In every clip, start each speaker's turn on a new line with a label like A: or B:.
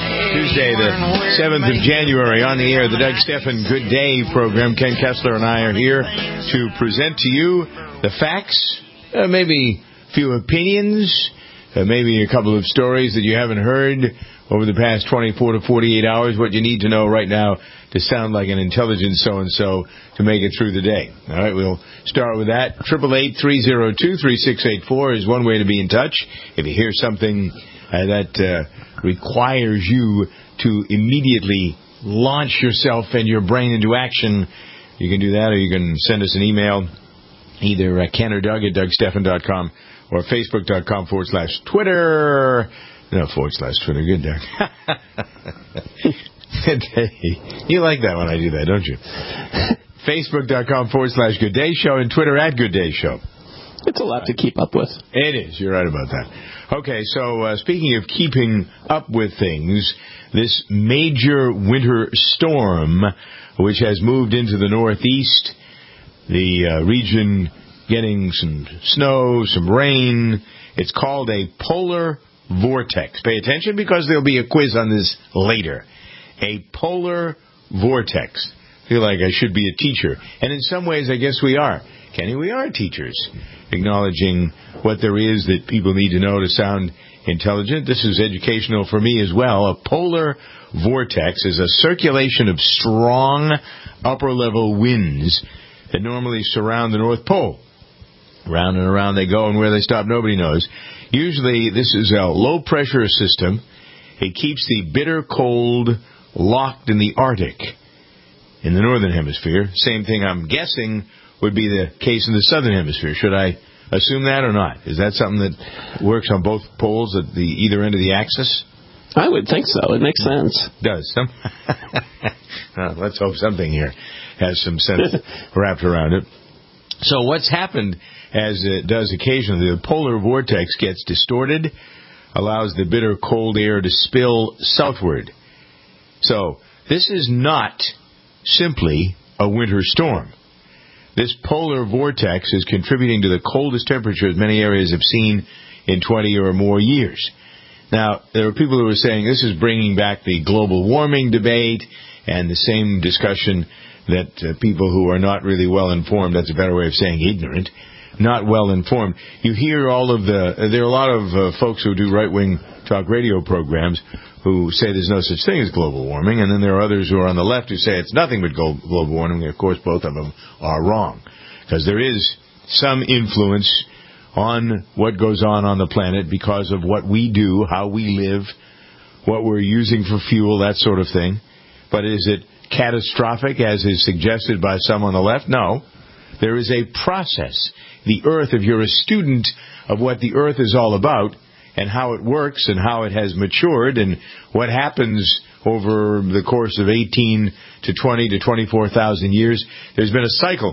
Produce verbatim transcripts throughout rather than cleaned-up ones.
A: Tuesday, the seventh of January, on the air, the Doug Stephan Good Day program. Ken Kessler and I are here to present to you the facts, uh, maybe a few opinions, uh, maybe a couple of stories that you haven't heard over the past twenty-four to forty-eight hours, what you need to know right now to sound like an intelligent so-and-so to make it through the day. All right, we'll start with that. eight eight eight, three oh two, three six eight four is one way to be in touch. If you hear something uh, that uh, requires you to immediately launch yourself and your brain into action, you can do that, or you can send us an email, either at Ken or Doug at Doug Stephan dot com or Facebook.com forward slash Twitter. No, forward slash Twitter. Good, Doug. You like that when I do that, don't you? Facebook.com forward slash Good Day Show and Twitter at Good Day Show.
B: It's a lot to keep up with.
A: It is. You're right about that. Okay, so uh, speaking of keeping up with things, this major winter storm, which has moved into the Northeast, the uh, region getting some snow, some rain, it's called a polar vortex. Pay attention because there'll be a quiz on this later. A polar vortex. I feel like I should be a teacher. And in some ways, I guess we are. Kenny, we are teachers, acknowledging what there is that people need to know to sound intelligent. This is educational for me as well. A polar vortex is a circulation of strong upper-level winds that normally surround the North Pole. Round and around they go, and where they stop, nobody knows. Usually, this is a low-pressure system. It keeps the bitter cold locked in the Arctic in the Northern Hemisphere. Same thing, I'm guessing, would be the case in the Southern Hemisphere. Should I assume that or not? Is that something that works on both poles at the either end of the axis?
B: I would think so. It makes sense.
A: Does. Some well, let's hope something here has some sense wrapped around it. So what's happened, as it does occasionally, the polar vortex gets distorted, allows the bitter cold air to spill southward. So this is not simply a winter storm. This polar vortex is contributing to the coldest temperatures many areas have seen in twenty or more years. Now, there are people who are saying this is bringing back the global warming debate and the same discussion that uh, people who are not really well informed, that's a better way of saying ignorant, not well informed. You hear all of the, uh, there are a lot of uh, folks who do right-wing talk radio programs who say there's no such thing as global warming, and then there are others who are on the left who say it's nothing but global warming. Of course, both of them are wrong, because there is some influence on what goes on on the planet because of what we do, how we live, what we're using for fuel, that sort of thing. But is it catastrophic, as is suggested by some on the left? No. There is a process. The Earth, if you're a student of what the Earth is all about and how it works and how it has matured and what happens over the course of eighteen to twenty to twenty-four thousand years, there's been a cycle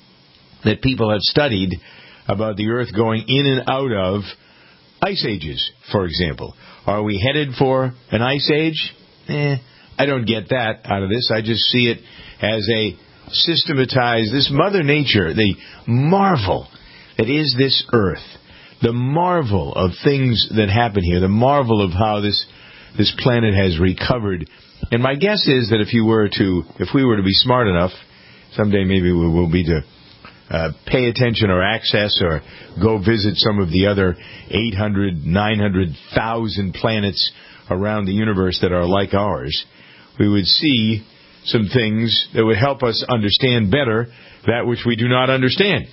A: that people have studied about the Earth going in and out of ice ages, for example. Are we headed for an ice age? Eh, I don't get that out of this. I just see it as a systematized, this Mother Nature, the marvel that is this Earth, the marvel of things that happen here, the marvel of how this this planet has recovered. And my guess is that if you were to, if we were to be smart enough, someday maybe we will be to uh, pay attention or access or go visit some of the other eight hundred, nine hundred thousand planets around the universe that are like ours, we would see some things that would help us understand better that which we do not understand.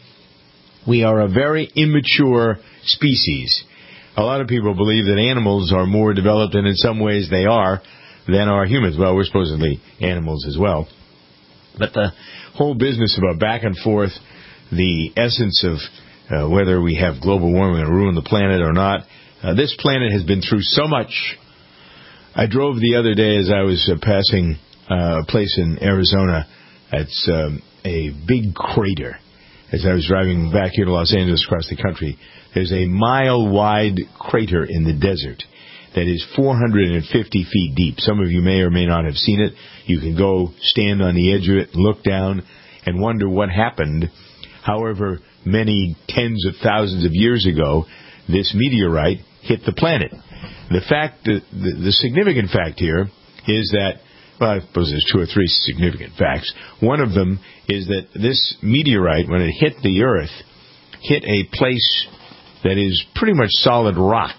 A: We are a very immature species. A lot of people believe that animals are more developed, and in some ways they are, than are humans. Well, we're supposedly animals as well. But the whole business about back and forth, the essence of uh, whether we have global warming and ruin the planet or not, uh, this planet has been through so much. I drove the other day as I was uh, passing uh, a place in Arizona. It's um, a big crater. As I was driving back here to Los Angeles across the country, there's a mile-wide crater in the desert that is four hundred fifty feet deep. Some of you may or may not have seen it. You can go stand on the edge of it, look down, and wonder what happened. However many tens of thousands of years ago, this meteorite hit the planet. the fact, the, the, the significant fact here is that, well, I suppose there's two or three significant facts. One of them is that this meteorite, when it hit the Earth, hit a place that is pretty much solid rock.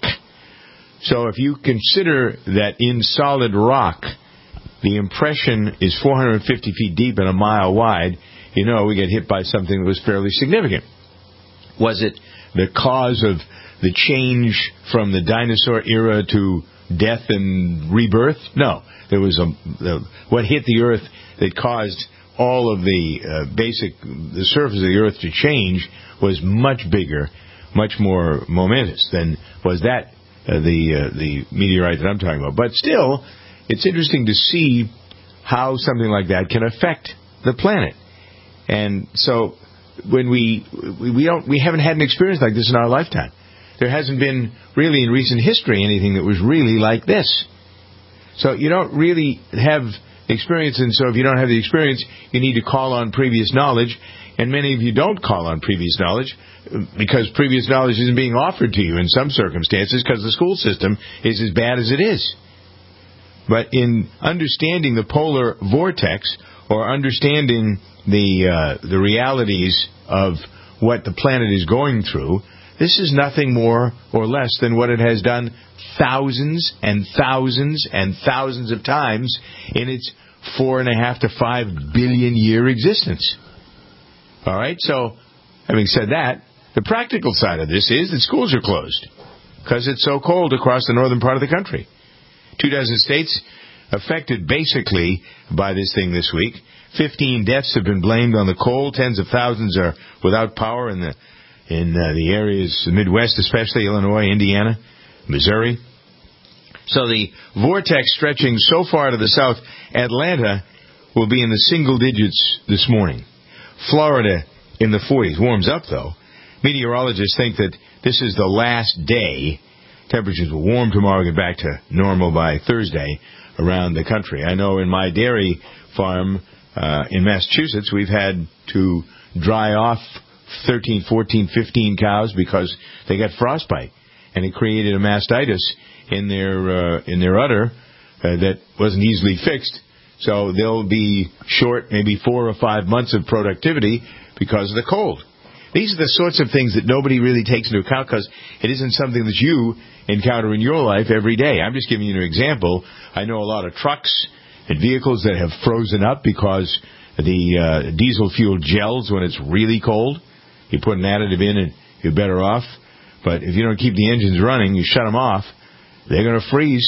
A: So if you consider that in solid rock, the impression is four hundred fifty feet deep and a mile wide, you know we get hit by something that was fairly significant. Was it the cause of the change from the dinosaur era to death and rebirth? No. There was a the, what hit the Earth that caused all of the uh, basic, the surface of the Earth to change was much bigger, much more momentous than was that uh, the uh, the meteorite that I'm talking about. But still, it's interesting to see how something like that can affect the planet. And so when we we don't we haven't had an experience like this in our lifetime. There hasn't been really in recent history anything that was really like this. So you don't really have experience, and so if you don't have the experience, you need to call on previous knowledge. And many of you don't call on previous knowledge because previous knowledge isn't being offered to you in some circumstances because the school system is as bad as it is. But in understanding the polar vortex or understanding the uh, the realities of what the planet is going through, this is nothing more or less than what it has done thousands and thousands and thousands of times in its four and a half to five billion year existence. All right, so having said that, the practical side of this is that schools are closed because it's so cold across the northern part of the country. Two dozen states affected basically by this thing this week. Fifteen deaths have been blamed on the cold. Tens of thousands are without power in the in uh, the areas, the Midwest especially, Illinois, Indiana, Missouri. So the vortex stretching so far to the south, Atlanta will be in the single digits this morning. Florida in the forties. Warms up, though. Meteorologists think that this is the last day. Temperatures will warm tomorrow, get back to normal by Thursday around the country. I know in my dairy farm uh, in Massachusetts, we've had to dry off thirteen, fourteen, fifteen cows because they got frostbite, and it created a mastitis in their uh, in their udder uh, that wasn't easily fixed. So they'll be short maybe four or five months of productivity because of the cold. These are the sorts of things that nobody really takes into account because it isn't something that you encounter in your life every day. I'm just giving you an example. I know a lot of trucks and vehicles that have frozen up because the uh, diesel fuel gels when it's really cold. You put an additive in and you're better off. But if you don't keep the engines running, you shut them off, they're going to freeze.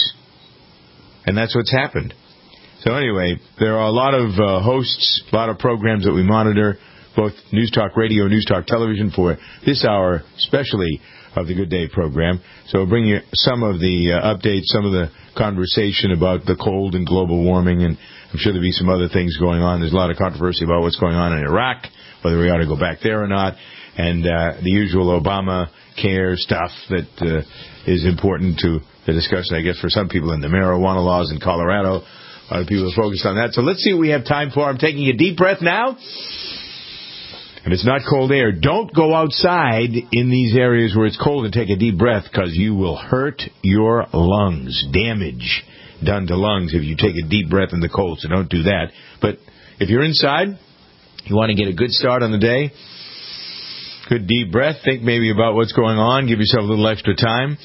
A: And that's what's happened. So anyway, there are a lot of uh, hosts, a lot of programs that we monitor, both News Talk Radio, News Talk Television for this hour, especially of the Good Day program. So we'll bring you some of the uh, updates, some of the conversation about the cold and global warming, and I'm sure there'll be some other things going on. There's a lot of controversy about what's going on in Iraq, whether we ought to go back there or not, and uh, the usual Obama care stuff that uh, is important to the discussion, I guess, for some people in the marijuana laws in Colorado. A lot of people are focused on that. So let's see what we have time for. I'm taking a deep breath now. And it's not cold air. Don't go outside in these areas where it's cold and take a deep breath because you will hurt your lungs. Damage done to lungs if you take a deep breath in the cold. So don't do that. But if you're inside, you want to get a good start on the day, good deep breath. Think maybe about what's going on. Give yourself a little extra time.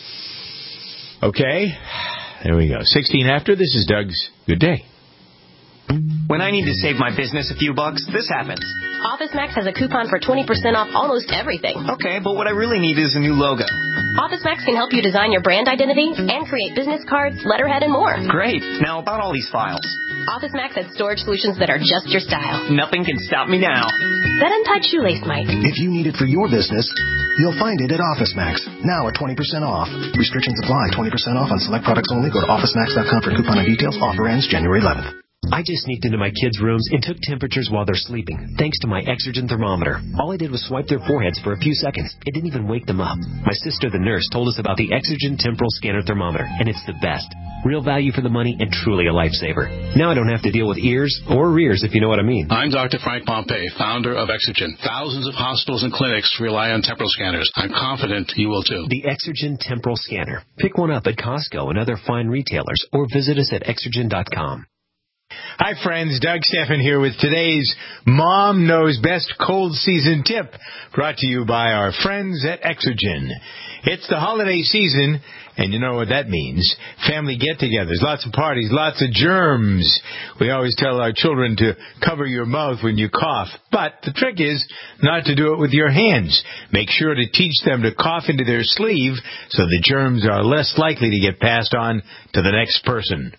A: Okay. There we go. sixteen after. This is Doug's Good Day.
C: When I need to save my business a few bucks, this happens.
D: OfficeMax has a coupon for twenty percent off almost everything.
C: Okay, but what I really need is a new logo.
D: OfficeMax can help you design your brand identity and create business cards, letterhead, and more.
C: Great. Now about all these files.
D: OfficeMax has storage solutions that are just your style.
C: Nothing can stop me now.
D: That untied shoelace might.
E: If you need it for your business, you'll find it at OfficeMax. Now at twenty percent off. Restrictions apply. twenty percent off on select products only. Go to OfficeMax dot com for coupon and details. Offer ends January eleventh.
F: I just sneaked into my kids' rooms and took temperatures while they're sleeping, thanks to my Exergen thermometer. All I did was swipe their foreheads for a few seconds. It didn't even wake them up. My sister, the nurse, told us about the Exergen temporal scanner thermometer, and it's the best. Real value for the money and truly a lifesaver. Now I don't have to deal with ears or rears, if you know what I mean.
G: I'm Doctor Frank Pompey, founder of Exergen. Thousands of hospitals and clinics rely on temporal scanners. I'm confident you will too.
F: The Exergen temporal scanner. Pick one up at Costco and other fine retailers, or visit us at exergen dot com.
A: Hi, friends. Doug Stephan here with today's Mom Knows Best Cold Season Tip, brought to you by our friends at Exergen. It's the holiday season, and you know what that means. Family get-togethers, lots of parties, lots of germs. We always tell our children to cover your mouth when you cough, but the trick is not to do it with your hands. Make sure to teach them to cough into their sleeve so the germs are less likely to get passed on to the next person.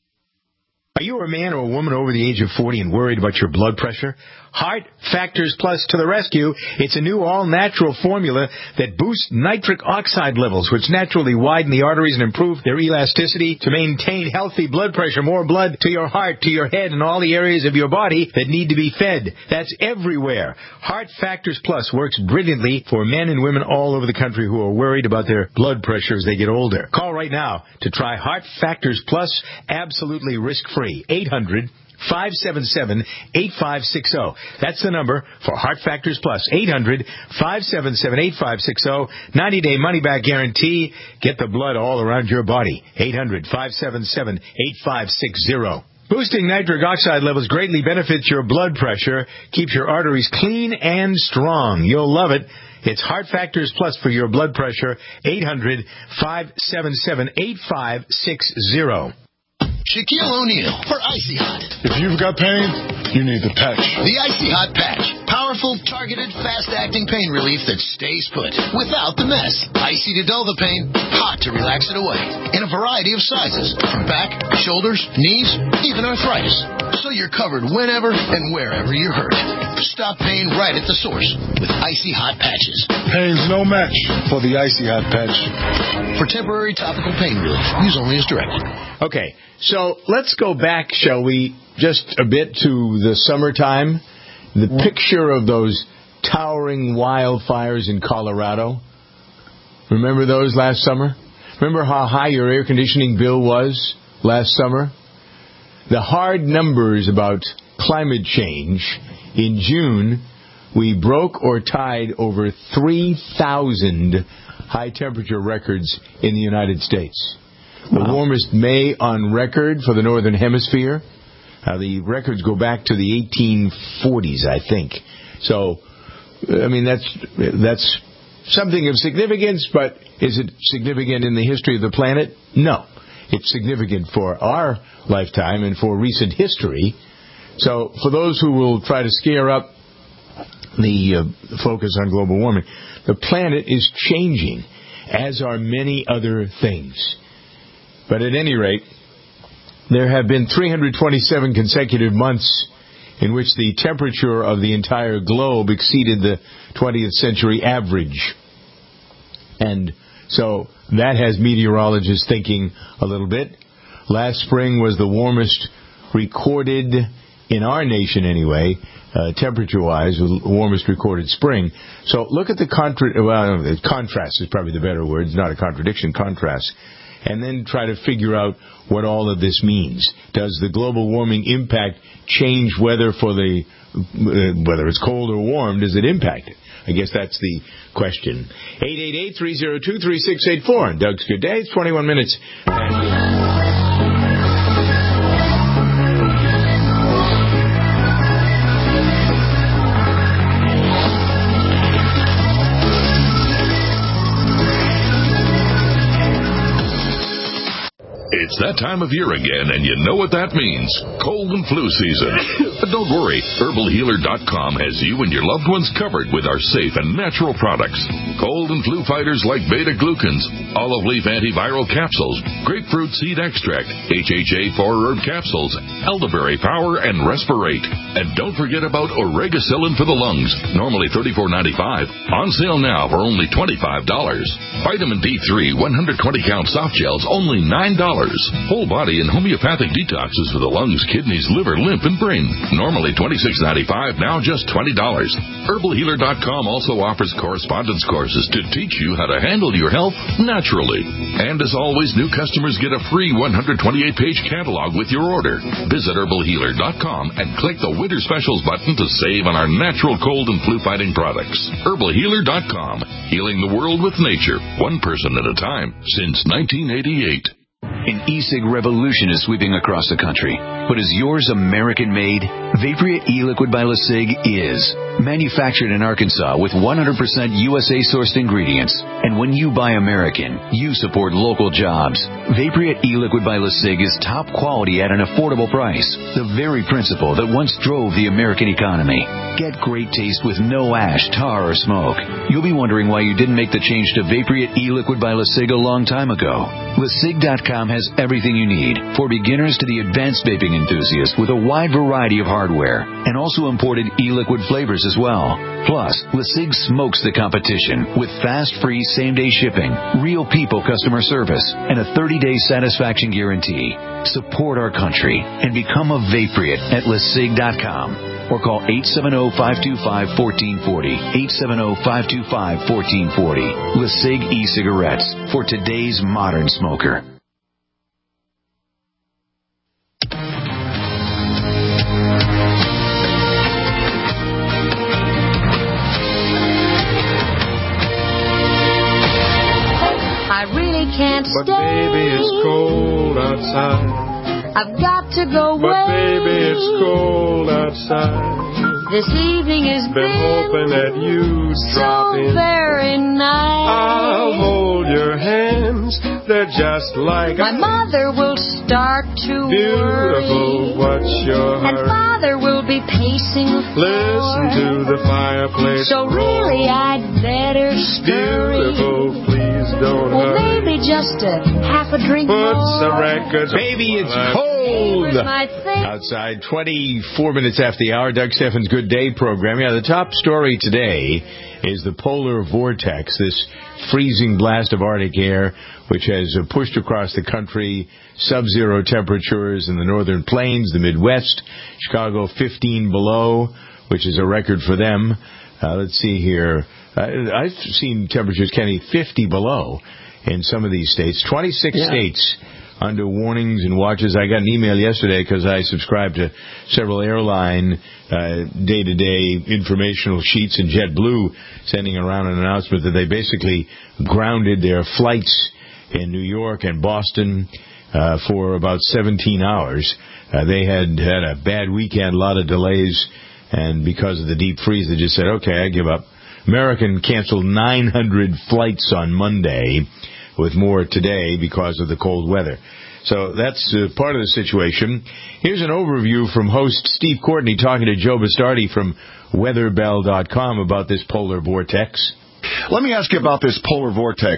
A: Are you a man or a woman over the age of forty and worried about your blood pressure? Heart Factors Plus to the rescue. It's a new all-natural formula that boosts nitric oxide levels, which naturally widen the arteries and improve their elasticity to maintain healthy blood pressure. More blood to your heart, to your head, and all the areas of your body that need to be fed. That's everywhere. Heart Factors Plus works brilliantly for men and women all over the country who are worried about their blood pressure as they get older. Call right now to try Heart Factors Plus absolutely risk-free. eight hundred, five seven seven, eight five six zero. That's the number for Heart Factors Plus. eight hundred, five seven seven, eight five six zero. ninety-day money-back guarantee. Get the blood all around your body. eight hundred, five seven seven, eight five six zero. Boosting nitric oxide levels greatly benefits your blood pressure, keeps your arteries clean and strong. You'll love it. It's Heart Factors Plus for your blood pressure. eight hundred, five seven seven, eight five six zero.
H: Shaquille O'Neal for Icy Hot.
I: If you've got pain, you need the patch.
H: The Icy Hot Patch. Powerful, targeted, fast-acting pain relief that stays put without the mess. Icy to dull the pain, hot to relax it away. In a variety of sizes, from back, shoulders, knees, even arthritis. So you're covered whenever and wherever you're hurt. Stop pain right at the source with Icy Hot Patches.
I: Pain's no match for the Icy Hot Patch.
H: For temporary topical pain relief, use only as directed.
A: Okay, so let's go back, shall we, just a bit to the summertime. The picture of those towering wildfires in Colorado. Remember those last summer? Remember how high your air conditioning bill was last summer? The hard numbers about climate change. In June, we broke or tied over three thousand high-temperature records in the United States. The wow. warmest May on record for the Northern Hemisphere. Uh, the records go back to the eighteen forties, I think. So, I mean, that's that's something of significance, but is it significant in the history of the planet? No. It's significant for our lifetime and for recent history. So, for those who will try to scare up the uh, focus on global warming, the planet is changing, as are many other things. But at any rate, there have been three hundred twenty-seven consecutive months in which the temperature of the entire globe exceeded the twentieth century average. And so that has meteorologists thinking a little bit. Last spring was the warmest recorded in our nation anyway, uh, temperature-wise, the warmest recorded spring. So look at the contra- well, contrast is probably the better word. It's not a contradiction, contrast. And then try to figure out what all of this means. Does the global warming impact change weather for the, uh, whether it's cold or warm, does it impact it? I guess that's the question. eight eight eight, three oh two, three six eight four. And Doug's Good Day. It's twenty-one minutes.
J: It's that time of year again, and you know what that means. Cold and flu season. But don't worry. Herbal Healer dot com has you and your loved ones covered with our safe and natural products. Cold and flu fighters like beta-glucans, olive leaf antiviral capsules, grapefruit seed extract, H H A four-herb capsules, elderberry power, and Respirate. And don't forget about Oregacillin for the lungs, normally thirty-four ninety-five, on sale now for only twenty-five dollars. Vitamin D three one hundred twenty count soft gels, only nine dollars. Whole body and homeopathic detoxes for the lungs, kidneys, liver, lymph, and brain. Normally twenty-six ninety-five, now just twenty dollars. Herbal Healer dot com also offers correspondence courses to teach you how to handle your health naturally. And as always, new customers get a free one hundred twenty-eight page catalog with your order. Visit Herbal Healer dot com and click the Winter Specials button to save on our natural cold and flu-fighting products. Herbal Healer dot com, healing the world with nature, one person at a time, since nineteen eighty-eight.
K: An e-cig revolution is sweeping across the country. But is yours American-made? Vaporeate e-liquid by LeSig is. Manufactured in Arkansas with one hundred percent U S A-sourced ingredients. And when you buy American, you support local jobs. Vaporeate e-liquid by LeSig is top quality at an affordable price. The very principle that once drove the American economy. Get great taste with no ash, tar, or smoke. You'll be wondering why you didn't make the change to Vaporeate e-liquid by LeSig a long time ago. LeSig dot com has everything you need, for beginners to the advanced vaping enthusiast, with a wide variety of hardware, and also imported e-liquid flavors as well. Plus, LeSig smokes the competition with fast, free, same-day shipping, real people customer service, and a thirty day satisfaction guarantee. Support our country and become a Vaporeate at LeSig dot com. Or call eight seven zero, five two five, one four four zero, eight seven zero, five two five, one four four zero. LeSig e-cigarettes for today's modern smoker.
L: I really can't
M: but
L: stay.
M: But baby, it's cold outside.
L: I've got to go away.
M: But baby, it's cold outside.
L: This evening has
M: been, been hoping that you'd
L: so
M: drop in.
L: very nice.
M: I'll hold your hands. They're just like
L: my
M: ice.
L: mother will start to
M: Beautiful,
L: worry.
M: what's your
L: And
M: hurry?
L: father will be pacing the floor.
M: Listen to the fireplace
L: So
M: roar.
L: really I'd better scurry.
M: Beautiful, please don't
L: well,
M: hurry.
L: maybe just a half a drink
M: Put
L: more.
M: some records.
A: Baby, it's
M: on.
A: cold.
L: Outside.
A: Outside, twenty-four minutes after the hour, Doug Steffens' Good Day program. Yeah, the top story today is the polar vortex, this freezing blast of Arctic air, which has uh, pushed across the country, sub-zero temperatures in the northern plains, the Midwest, Chicago fifteen below, which is a record for them. Uh, let's see here. Uh, I've seen temperatures, Kenny, fifty below in some of these states. twenty-six yeah. states under warnings and watches. I got an email yesterday because I subscribe to several airline uh, day-to-day informational sheets, and JetBlue sending around an announcement that they basically grounded their flights in New York and Boston uh, for about seventeen hours. Uh, they had had a bad weekend, a lot of delays, and because of the deep freeze, they just said, okay, I give up. American canceled nine hundred flights on Monday, with more today because of the cold weather. So that's uh, part of the situation. Here's an overview from host Steve Courtney talking to Joe Bastardi from weather bell dot com about this polar vortex.
N: Let me ask you about this polar vortex.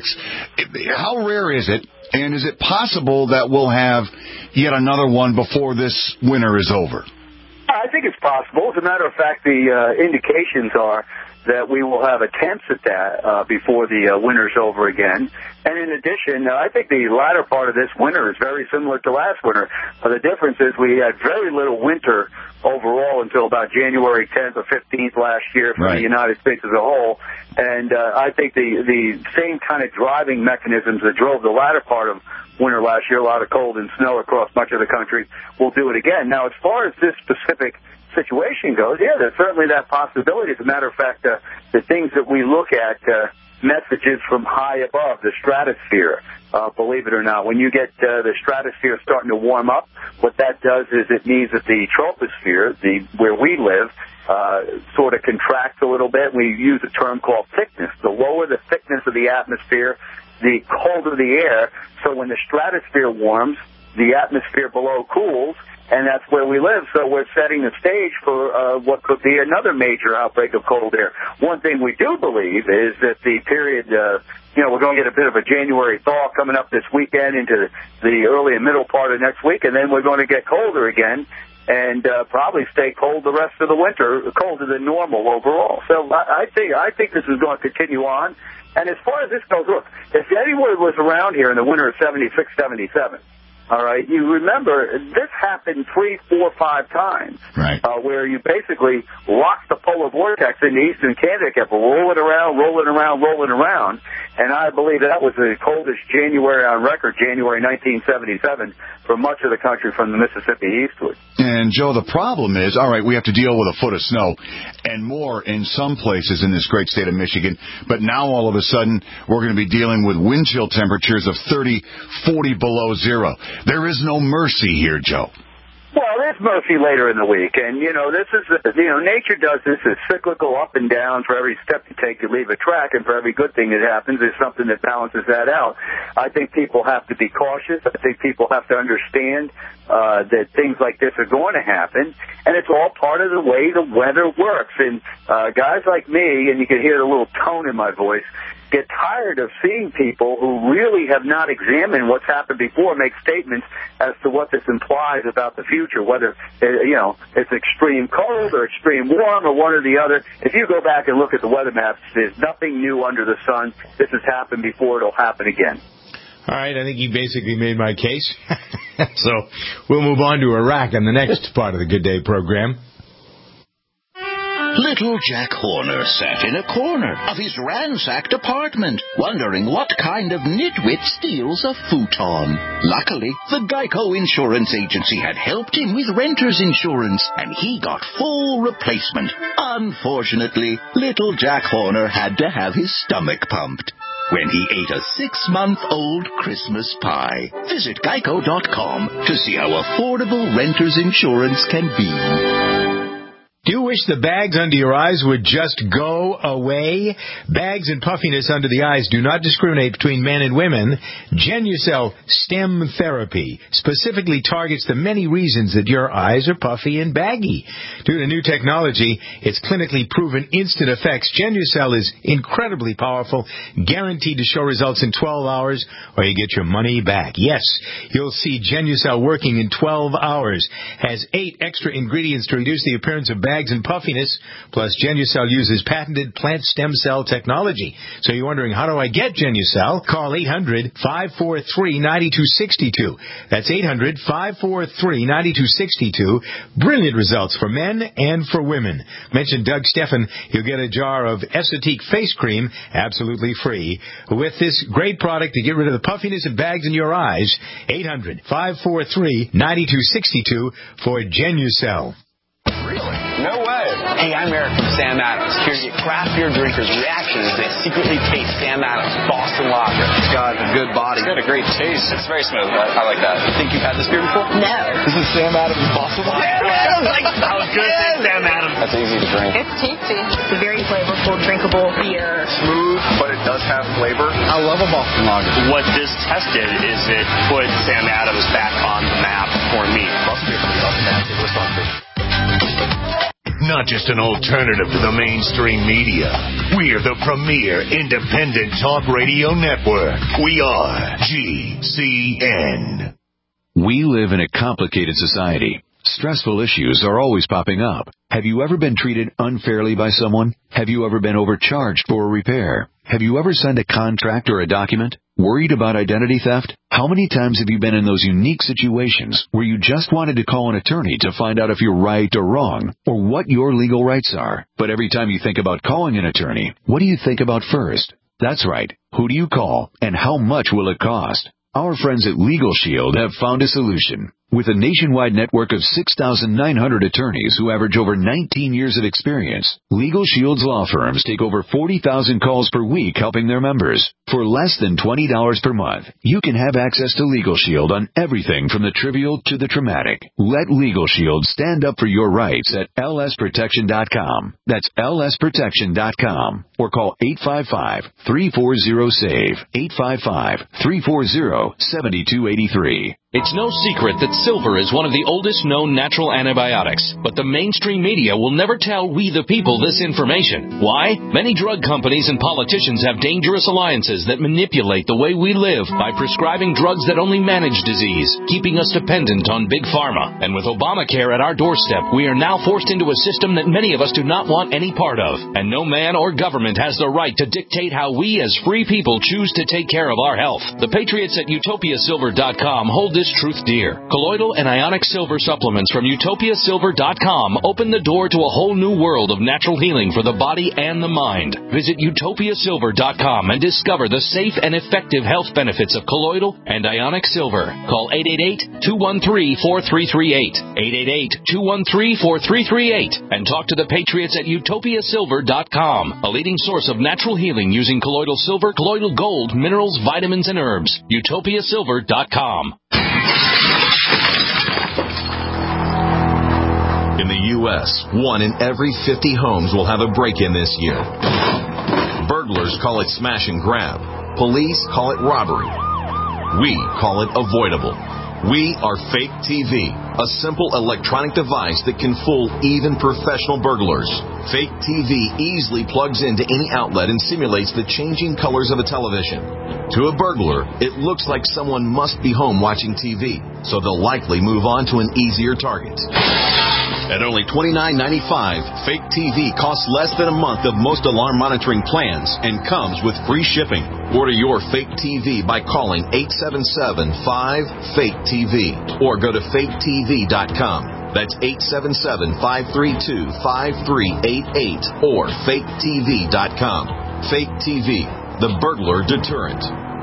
N: How rare is it, and is it possible that we'll have yet another one before this winter is over?
O: I think it's possible. As a matter of fact, the uh, indications are that we will have attempts at that uh, before the uh, winter's over again. And in addition, uh, I think the latter part of this winter is very similar to last winter. Uh, the difference is we had very little winter overall until about January tenth or fifteenth last year for right. the United States as a whole. And uh, I think the, the same kind of driving mechanisms that drove the latter part of winter last year, a lot of cold and snow across much of the country, will do it again. Now, as far as this specific situation goes, yeah, there's certainly that possibility. As a matter of fact, uh, the things that we look at, uh, messages from high above, the stratosphere, uh, believe it or not, when you get uh, the stratosphere starting to warm up, what that does is it means that the troposphere, the where we live, uh, sort of contracts a little bit. We use a term called thickness. The lower the thickness of the atmosphere, the colder the air. So when the stratosphere warms, the atmosphere below cools, and that's where we live. So we're setting the stage for uh, what could be another major outbreak of cold air. One thing we do believe is that the period, uh, you know, we're going to get a bit of a January thaw coming up this weekend into the early and middle part of next week, and then we're going to get colder again and uh, probably stay cold the rest of the winter, colder than normal overall. So I, I think I think this is going to continue on. And as far as this goes, look, if anyone was around here in the winter of seventy-six, seventy-seven, all right, you remember this happened three, four, five times.
N: Right.
O: Uh, where you basically locked the polar vortex in eastern Canada, kept rolling around, rolling around, rolling around. And I believe that was the coldest January on record, January nineteen seventy-seven, for much of the country from the Mississippi eastward.
N: And, Joe, the problem is, all right, we have to deal with a foot of snow and more in some places in this great state of Michigan. But now, all of a sudden, we're going to be dealing with wind chill temperatures of thirty, forty below zero. There is no mercy here, Joe.
O: Well, there's mercy later in the week, and, you know, this is, you know, nature does this as cyclical up and down. For every step you take, you leave a track, and for every good thing that happens, there's something that balances that out. I think people have to be cautious. I think people have to understand uh, that things like this are going to happen, and it's all part of the way the weather works. And uh, guys like me, and you can hear the little tone in my voice, get tired of seeing people who really have not examined what's happened before make statements as to what this implies about the future, whether, you know, it's extreme cold or extreme warm or one or the other. If you go back and look at the weather maps, there's nothing new under the sun. This has happened before. It'll happen again.
A: All right, I think you basically made my case. So we'll move on to Iraq in the next part of the Good Day program.
P: Little Jack Horner sat in a corner of his ransacked apartment, wondering what kind of nitwit steals a futon. Luckily, the Geico Insurance Agency had helped him with renter's insurance, and he got full replacement. Unfortunately, little Jack Horner had to have his stomach pumped when he ate a six-month-old Christmas pie. Visit geico dot com to see how affordable renter's insurance can be.
A: Do you wish the bags under your eyes would just go away? Bags and puffiness under the eyes do not discriminate between men and women. Genucel Stem Therapy specifically targets the many reasons that your eyes are puffy and baggy. Due to new technology, its clinically proven instant effects, Genucel is incredibly powerful, guaranteed to show results in twelve hours, or you get your money back. Yes, you'll see Genucel working in twelve hours. Has eight extra ingredients to reduce the appearance of bags and puffiness, plus Genucel uses patented plant stem cell technology. So you're wondering, how do I get Genucel? Call eight hundred, five four three, nine two six two. That's eight hundred, five four three, nine two six two. Brilliant results for men and for women. Mention Doug Steffen. You'll get a jar of Esotique face cream absolutely free. With this great product to get rid of the puffiness and bags in your eyes, eight hundred, five four three, nine two six two for Genucel.
Q: Really? No way. Hey, I'm Eric from Sam Adams, here to get craft beer drinkers' reaction as they secretly taste Sam Adams Boston Lager. It's got a good body. It's got a great taste. It's very smooth. I, I like that. Think you've had this beer before?
L: No.
Q: This is Sam Adams Boston Lager. Sam Adams! Like, that was good. Yes. Sam Adams. That's easy to drink.
L: It's tasty. It's a very flavorful, drinkable beer.
Q: Smooth, but it does have flavor. I love a Boston Lager.
R: What this tested is it put Sam Adams back on the map for me.
Q: Must be on the map. It was on me.
S: Not just an alternative to the mainstream media. We're the premier independent talk radio network. We are G C N.
K: We live in a complicated society. Stressful issues are always popping up. Have you ever been treated unfairly by someone? Have you ever been overcharged for a repair? Have you ever signed a contract or a document? Worried about identity theft? How many times have you been in those unique situations where you just wanted to call an attorney to find out if you're right or wrong, or what your legal rights are? But every time you think about calling an attorney, what do you think about first? That's right. Who do you call, and how much will it cost? Our friends at Legal Shield have found a solution. With a nationwide network of six thousand nine hundred attorneys who average over nineteen years of experience, Legal Shield's law firms take over forty thousand calls per week helping their members. For less than twenty dollars per month, you can have access to Legal Shield on everything from the trivial to the traumatic. Let Legal Shield stand up for your rights at L S protection dot com. That's L S protection dot com. Or call eight five five, three four zero, S A V E, eight five five, three four zero, seven two eight three.
T: It's no secret that silver is one of the oldest known natural antibiotics, but the mainstream media will never tell we the people this information. Why? Many drug companies and politicians have dangerous alliances that manipulate the way we live by prescribing drugs that only manage disease, keeping us dependent on big pharma. And with Obamacare at our doorstep, we are now forced into a system that many of us do not want any part of. And no man or government has the right to dictate how we as free people choose to take care of our health. The patriots at utopia silver dot com hold this Honest Truth Deer. Colloidal and ionic silver supplements from utopia silver dot com open the door to a whole new world of natural healing for the body and the mind. Visit utopia silver dot com and discover the safe and effective health benefits of colloidal and ionic silver. Call eight eight eight, two one three, four three three eight, eight eight eight, two one three, four three three eight, and talk to the Patriots at utopia silver dot com, a leading source of natural healing using colloidal silver, colloidal gold, minerals, vitamins, and herbs. utopia silver dot com.
U: In the U S, one in every fifty homes will have a break-in this year. Burglars call it smash and grab. Police call it robbery. We call it avoidable. We are Fake T V, a simple electronic device that can fool even professional burglars. Fake T V easily plugs into any outlet and simulates the changing colors of a television. To a burglar, it looks like someone must be home watching T V, so they'll likely move on to an easier target. At only twenty-nine ninety-five, Fake T V costs less than a month of most alarm monitoring plans and comes with free shipping. Order your Fake T V by calling eight seven seven, five, fake T V or go to fake T V dot com. That's eight seven seven, five three two, five three eight eight or fake T V dot com. Fake T V, the burglar deterrent.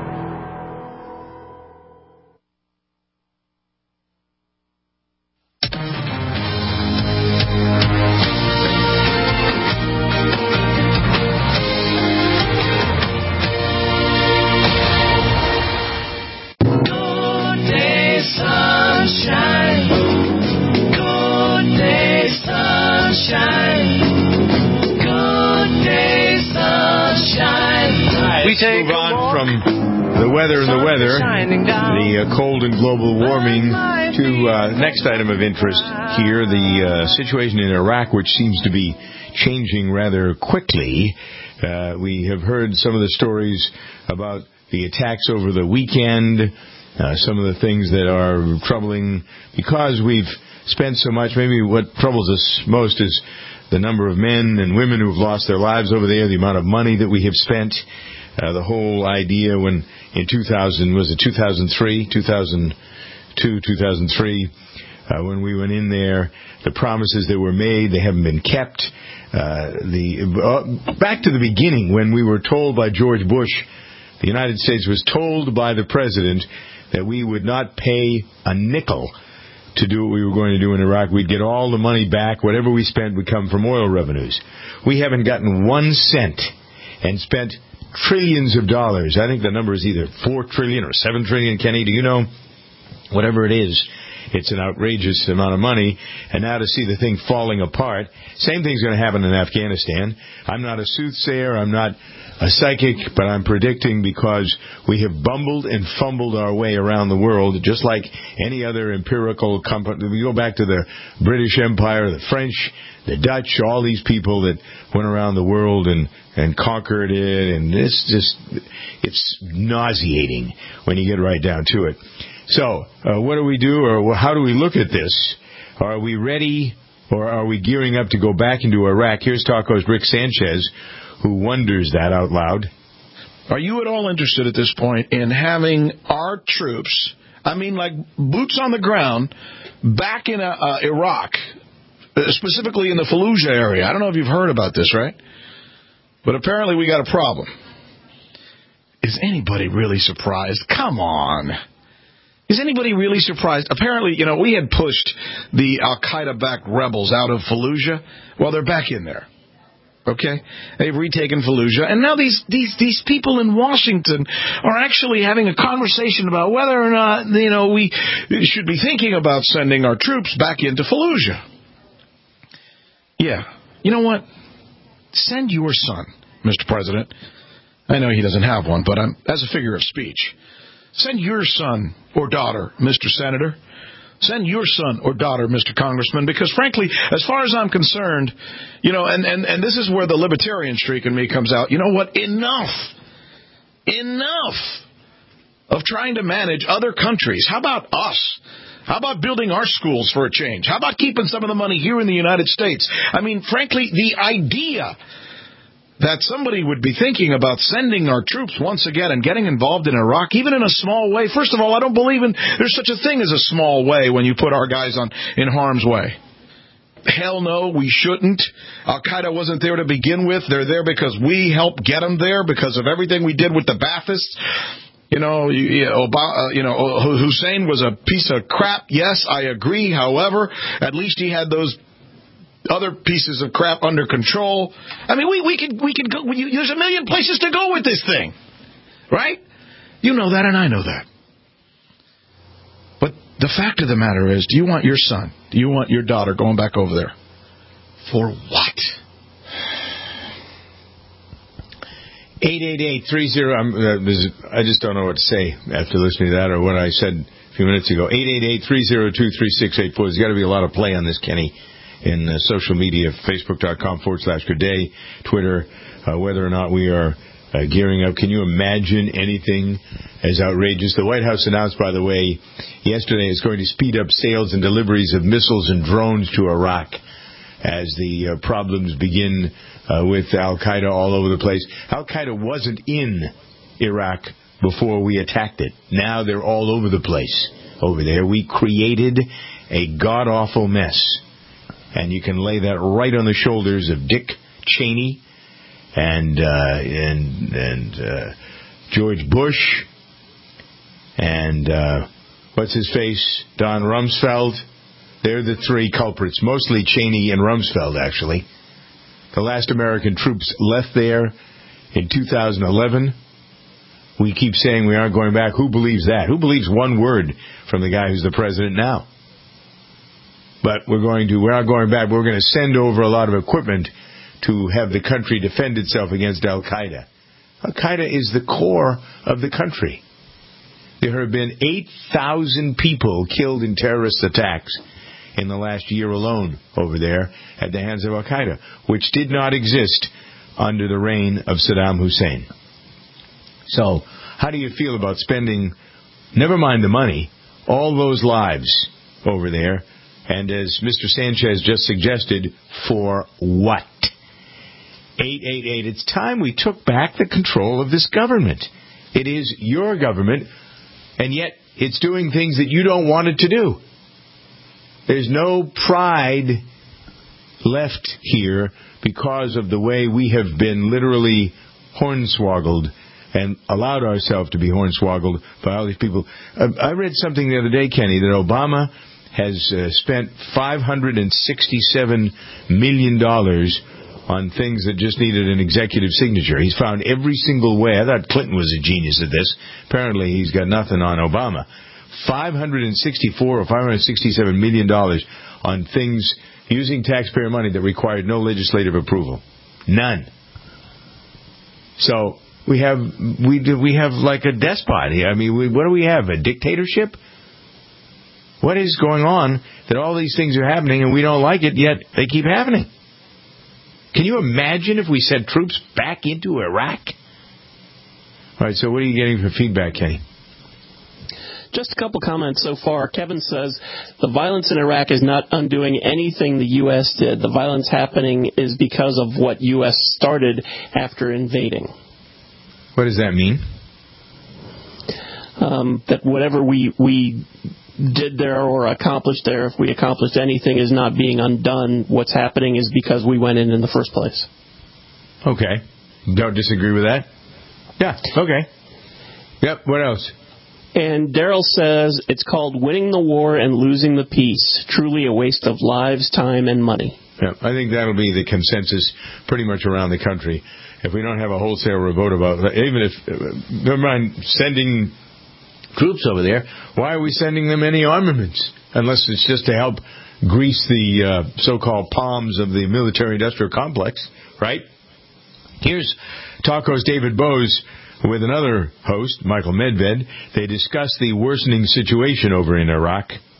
A: Move on from the weather and the weather, the uh, cold and global warming, to uh, next item of interest here, the uh, situation in Iraq, which seems to be changing rather quickly. Uh, we have heard some of the stories about the attacks over the weekend, uh, some of the things that are troubling because we've spent so much. Maybe what troubles us most is the number of men and women who've lost their lives over there, the amount of money that we have spent. Uh, the whole idea when in two thousand, was it two thousand three, two thousand two, two thousand three, uh, when we went in there, the promises that were made, they haven't been kept. Uh, the uh, back to the beginning when we were told by George Bush, the United States was told by the president that we would not pay a nickel to do what we were going to do in Iraq. We'd get all the money back. Whatever we spent would come from oil revenues. We haven't gotten one cent and spent trillions of dollars. I think the number is either four trillion or seven trillion. Kenny, do you know? Whatever it is, it's an outrageous amount of money. And now to see the thing falling apart, same thing's going to happen in Afghanistan. I'm not a soothsayer. I'm not a psychic, but I'm predicting because we have bumbled and fumbled our way around the world, just like any other empirical company. We go back to the British Empire, the French, the Dutch, all these people that went around the world and, and conquered it, and it's just, it's nauseating when you get right down to it. So, uh, what do we do, or how do we look at this? Are we ready, or are we gearing up to go back into Iraq? Here's talk host Rick Sanchez, who wonders that out loud.
V: Are you at all interested at this point in having our troops, I mean like boots on the ground, back in uh, uh, Iraq, specifically in the Fallujah area? I don't know if you've heard about this, right? But apparently we got a problem. Is anybody really surprised? Come on. Is anybody really surprised? Apparently, you know, we had pushed the Al-Qaeda-backed rebels out of Fallujah. Well, they're back in there. Okay? They've retaken Fallujah. And now these, these, these people in Washington are actually having a conversation about whether or not, you know, we should be thinking about sending our troops back into Fallujah. Yeah. You know what? Send your son, Mister President. I know he doesn't have one, but I'm, as a figure of speech, send your son or daughter, Mister Senator. Send your son or daughter, Mister Congressman, because, frankly, as far as I'm concerned, you know, and, and, and this is where the libertarian streak in me comes out. You know what? Enough. Enough of trying to manage other countries. How about us? How about building our schools for a change? How about keeping some of the money here in the United States? I mean, frankly, the idea that somebody would be thinking about sending our troops once again and getting involved in Iraq, even in a small way. First of all, I don't believe in there's such a thing as a small way when you put our guys on in harm's way. Hell no, we shouldn't. Al-Qaeda wasn't there to begin with. They're there because we helped get them there because of everything we did with the Baathists. You know, you, you, Obama, you know, Hussein was a piece of crap. Yes, I agree. However, at least he had those other pieces of crap under control. I mean, we we could we could go. We, there's a million places to go with this thing, right? You know that, and I know that. But the fact of the matter is, do you want your son, do you want your daughter going back over there? For what?
A: eight eight eight three zero I just don't know what to say after listening to that or what I said a few minutes ago. eight eight eight three zero two three six eight four There's got to be a lot of play on this, Kenny, in uh, social media, facebook.com forward slash good day, Twitter, uh, whether or not we are uh, gearing up. Can you imagine anything as outrageous? The White House announced, by the way, yesterday it's going to speed up sales and deliveries of missiles and drones to Iraq as the uh, problems begin uh, with Al-Qaeda all over the place. Al-Qaeda wasn't in Iraq before we attacked it. Now they're all over the place over there. We created a god-awful mess. And you can lay that right on the shoulders of Dick Cheney and uh, and and uh, George Bush and uh, what's his face, Don Rumsfeld. They're the three culprits, mostly Cheney and Rumsfeld, actually. The last American troops left there in two thousand eleven. We keep saying we aren't going back. Who believes that? Who believes one word from the guy who's the president now? But we're going to, we're not going back. We're going to send over a lot of equipment to have the country defend itself against Al-Qaeda. Al-Qaeda is the core of the country. There have been eight thousand people killed in terrorist attacks in the last year alone over there at the hands of Al-Qaeda, which did not exist under the reign of Saddam Hussein. So, how do you feel about spending, never mind the money, all those lives over there? And as Mister Sanchez just suggested, for what? eight eight eight It's time we took back the control of this government. It is your government, and yet it's doing things that you don't want it to do. There's no pride left here because of the way we have been literally hornswoggled and allowed ourselves to be hornswoggled by all these people. Uh, I read something the other day, Kenny, that Obama has uh, spent five hundred sixty-seven million dollars on things that just needed an executive signature. He's found every single way. I thought Clinton was a genius at this. Apparently he's got nothing on Obama. five hundred sixty-four or five hundred sixty-seven million dollars on things using taxpayer money that required no legislative approval. None. So we have we do, we have like a despot here. I mean, we, what do we have? A dictatorship? What is going on that all these things are happening and we don't like it, yet they keep happening? Can you imagine if we sent troops back into Iraq? All right, so what are you getting for feedback, Kenny?
B: Just a couple comments so far. Kevin says the violence in Iraq is not undoing anything the U S did. The violence happening is because of what U S started after invading.
A: What does that mean?
B: Um, that whatever we we did there or accomplished there, if we accomplished anything, is not being undone. What's happening is because we went in in the first place.
A: Okay. Don't disagree with that? Yeah, okay. Yep, what else?
B: And Daryl says it's called winning the war and losing the peace. Truly a waste of lives, time, and money.
A: Yeah, I think that'll be the consensus pretty much around the country. If we don't have a wholesale revolt about it, even if, never mind sending troops over there, why are we sending them any armaments? Unless it's just to help grease the uh, so-called palms of the military-industrial complex, right? Here's Talk's David Bose with another host, Michael Medved. They discuss the worsening situation over in Iraq.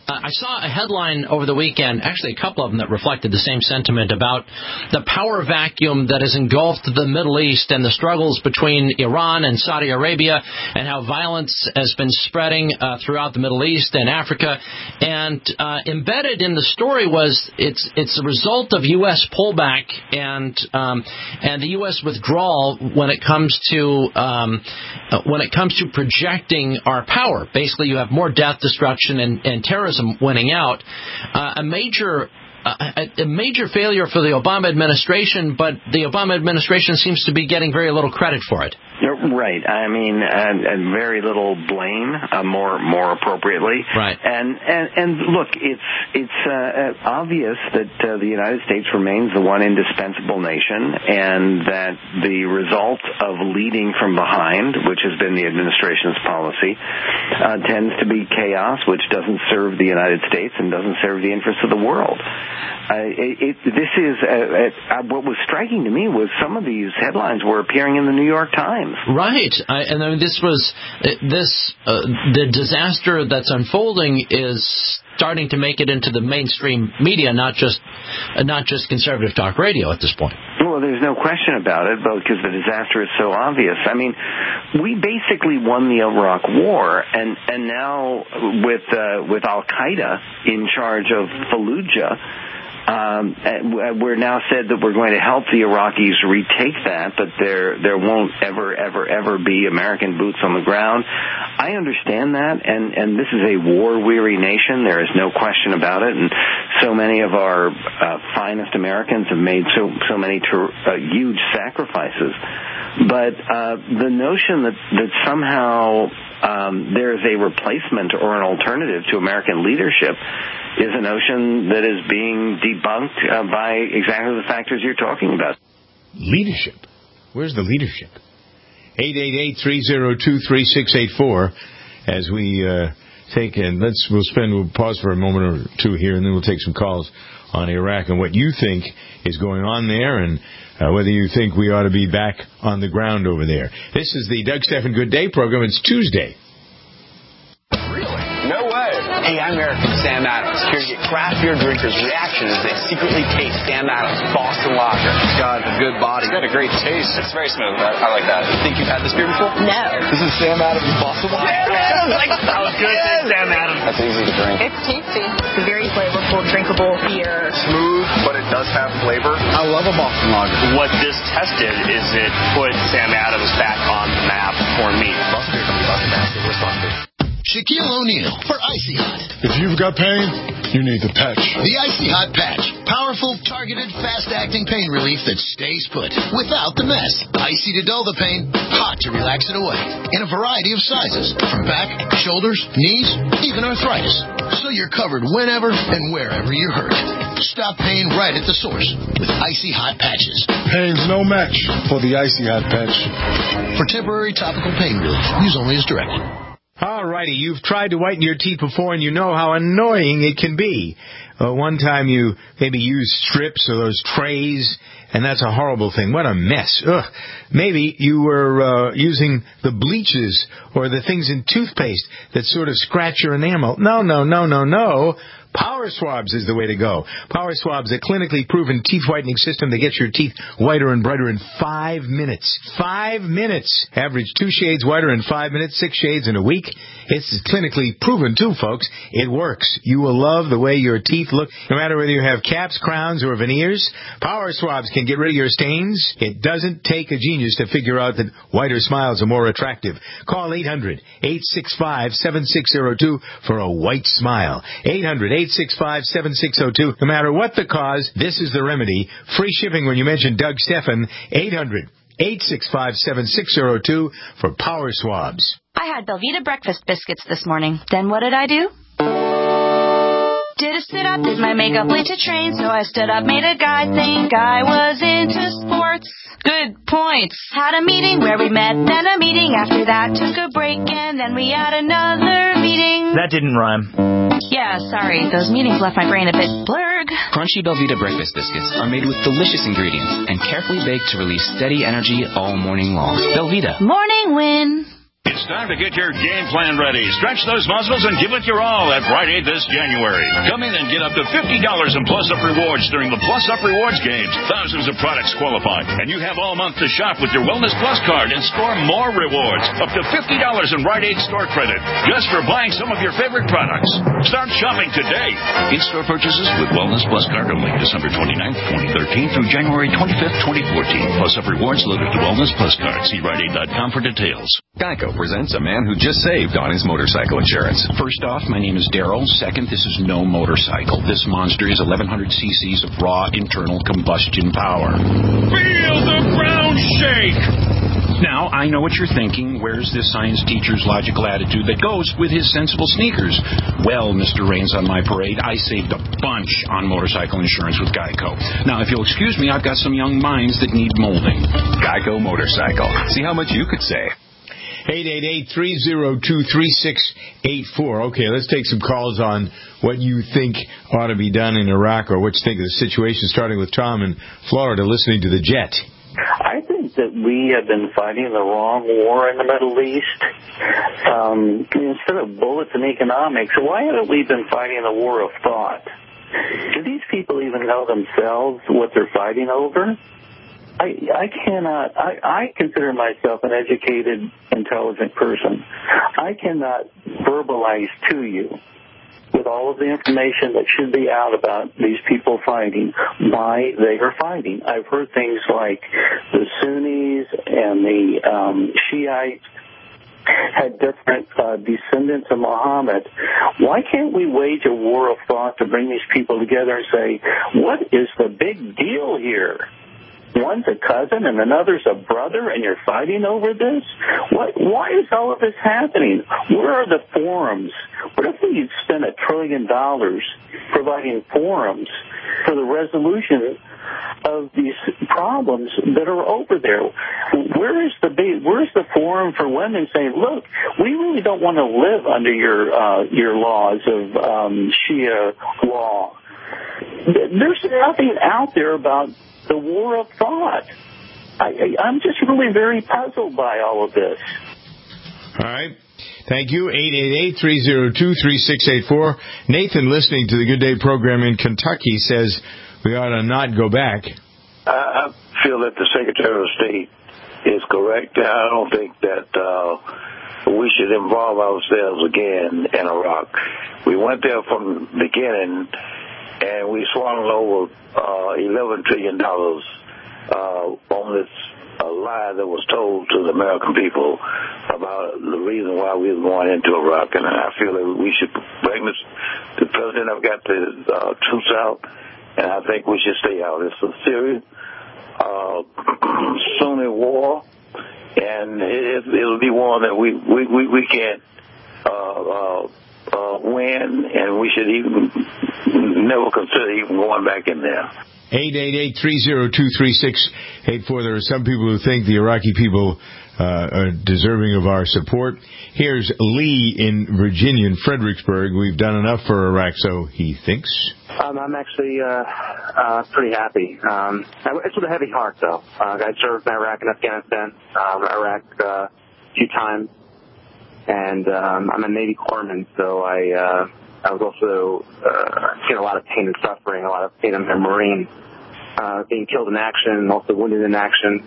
C: Uh, I saw a headline over the weekend, actually a couple of them, that reflected the same sentiment about the power vacuum that has engulfed the Middle East and the struggles between Iran and Saudi Arabia, and how violence has been spreading uh, throughout the Middle East and Africa. And uh, embedded in the story was it's it's a result of U S pullback and um, and the U S withdrawal when it comes to um, uh, when it comes to projecting our power. Basically, you have more death, destruction, and, and terrorism winning out. Uh, a major uh, a major failure for the Obama administration, but the Obama administration seems to be getting very little credit for it.
D: Right. I mean, and, and very little blame, uh, more more appropriately.
C: Right.
D: And and, and look, it's it's uh, obvious that uh, the United States remains the one indispensable nation, and that the result of leading from behind, which has been the administration's policy, uh, tends to be chaos, which doesn't serve the United States and doesn't serve the interests of the world. Uh, it, it, this is uh, uh, what was striking to me was some of these headlines were appearing in the New York Times.
C: Right, I, and I mean, this was this uh, the disaster that's unfolding is starting to make it into the mainstream media, not just uh, not just conservative talk radio at this point.
D: Well, there's no question about it, because the disaster is so obvious. I mean, we basically won the Iraq War, and and now with uh, with Al Qaeda in charge of Fallujah. Um, we're now said that we're going to help the Iraqis retake that, but there there won't ever, ever, ever be American boots on the ground. I understand that, and, and this is a war-weary nation. There is no question about it, and so many of our uh, finest Americans have made so so many ter- uh, huge sacrifices. But uh, the notion that, that somehow um, there is a replacement or an alternative to American leadership is a notion that is being debunked uh, by exactly the factors you're talking about.
A: Leadership? Where's the leadership? eight eight eight, three oh two, three six eight four as we uh, take, and let's, we'll spend, we'll pause for a moment or two here, and then we'll take some calls on Iraq and what you think is going on there, and uh, whether you think we ought to be back on the ground over there. This is the Doug Stephan Good Day program. It's Tuesday.
Q: No way. Hey, I'm Eric from Sam Adams, here to get craft beer drinkers' reaction as they secretly taste Sam Adams Boston Lager. It's got a good body. It's got a great taste. It's very smooth. I, I like that. You think you've had this beer before?
L: No.
Q: This is Sam Adams Boston Lager.
L: Yeah,
Q: like, that was good. Yes. Sam Adams. That's easy to drink.
L: It's tasty. It's a very flavorful, drinkable beer.
Q: Smooth, but it does have flavor. I love a Boston Lager.
R: What this tested is it put Sam Adams back on the map for me.
Q: Boston Beer Company, Boston, Mass. We're sponsored.
H: Shaquille O'Neal for Icy Hot.
I: If you've got pain, you need the patch.
H: The Icy Hot Patch. Powerful, targeted, fast-acting pain relief that stays put without the mess. Icy to dull the pain, hot to relax it away. In a variety of sizes, from back, shoulders, knees, even arthritis. So you're covered whenever and wherever you're hurt. Stop pain right at the source with Icy Hot Patches.
I: Pain's no match for the Icy Hot Patch.
H: For temporary topical pain relief, use only as directed.
A: All righty, you've tried to whiten your teeth before, and you know how annoying it can be. Uh, one time you maybe used strips or those trays, and that's a horrible thing. What a mess. Ugh. Maybe you were uh, using the bleaches or the things in toothpaste that sort of scratch your enamel. No, no, no, no, no. Power Swabs is the way to go. Power Swabs, a clinically proven teeth whitening system that gets your teeth whiter and brighter in five minutes. Five minutes. Average two shades whiter in five minutes, six shades in a week. It's clinically proven, too, folks. It works. You will love the way your teeth look, no matter whether you have caps, crowns, or veneers. Power Swabs can get rid of your stains. It doesn't take a genius to figure out that whiter smiles are more attractive. Call eight hundred, eight six five, seven six zero two for a white smile. eight hundred, eight six five, seven six zero two. No matter what the cause, this is the remedy. Free shipping when you mention Doug Stephan. eight hundred, eight six five, seven six zero two for Power Swabs.
W: I had Belvita breakfast biscuits this morning. Then what did I do? Did a sit-up, did my makeup, lit to train, so I stood up, made a guy think I was into sports. Good points. Had a meeting where we met, then a meeting after that, took a break, and then we had another meeting.
X: That didn't rhyme.
W: Yeah, sorry, those meetings left my brain a bit blurred.
Y: Crunchy Belvita breakfast biscuits are made with delicious ingredients and carefully baked to release steady energy all morning long. Belvita.
W: Morning win.
E: It's time to get your game plan ready. Stretch those muscles and give it your all at Rite Aid this January. Come in and get up to fifty dollars in Plus Up Rewards during the Plus Up Rewards games. Thousands of products qualify, and you have all month to shop with your Wellness Plus card and score more rewards. Up to fifty dollars in Rite Aid store credit just for buying some of your favorite products. Start shopping today. In-store purchases with Wellness Plus card only December twenty-ninth, twenty thirteen through January twenty-fifth, twenty fourteen. Plus Up Rewards loaded to Wellness Plus card. See Rite Aid dot com for details.
K: Geico presents a man who just saved on his motorcycle insurance.
F: First off, my name is Daryl. Second, this is no motorcycle. This monster is eleven hundred cc's of raw internal combustion power.
E: Feel the ground shake!
F: Now, I know what you're thinking. Where's this science teacher's logical attitude that goes with his sensible sneakers? Well, Mister Rains on my parade, I saved a bunch on motorcycle insurance with Geico. Now, if you'll excuse me, I've got some young minds that need molding.
K: Geico Motorcycle. See how much you could save.
A: eight eight eight, three oh two, three six eight four. Okay, let's take some calls on what you think ought to be done in Iraq or what you think of the situation, starting with Tom in Florida, listening to the Jet.
G: I think that we have been fighting the wrong war in the Middle East. Um, instead of bullets and economics, why haven't we been fighting the war of thought? Do these people even know themselves what they're fighting over? I, I cannot, I, I consider myself an educated, intelligent person. I cannot verbalize to you, with all of the information that should be out about these people fighting, why they are fighting. I've heard things like the Sunnis and the um, Shiites had different uh, descendants of Muhammad. Why can't we wage a war of thought to bring these people together and say, what is the big deal here? One's a cousin and another's a brother, and you're fighting over this? What? Why is all of this happening? Where are the forums? What if we spent a trillion dollars providing forums for the resolution of these problems that are over there? Where is the where's the forum for women saying, look, we really don't want to live under your uh, your laws of um, Shia law? There's nothing out there about the war of thought. I, I, I'm just really very puzzled by all of this.
A: All right. Thank you. eight eight eight, three oh two, three six eight four. Nathan, listening to the Good Day program in Kentucky, says we ought to not go back.
J: I feel that the Secretary of State is correct. I don't think that uh, we should involve ourselves again in Iraq. We went there from the beginning, and we swung over uh, eleven trillion dollars uh, on this uh, lie that was told to the American people about the reason why we were going into Iraq. And I feel that we should bring this. The president have got the uh, troops out, and I think we should stay out. It's a serious uh, Sunni war, and it, it'll be one that we we we, we can't uh, uh, uh, win, and we should even never consider even going back in there.
A: eight eight eight, three oh two, three six eight four. There are some people who think the Iraqi people uh, are deserving of our support. Here's Lee in Virginia, in Fredericksburg. We've done enough for Iraq, so he thinks.
X: Um, I'm actually uh, uh, pretty happy. Um, it's with a heavy heart, though. Uh, I served in Iraq and Afghanistan, um, Iraq uh, a few times, and um, I'm a Navy corpsman, so I uh, I was also uh, seeing a lot of pain and suffering, a lot of pain in the Marine, uh, being killed in action and also wounded in action.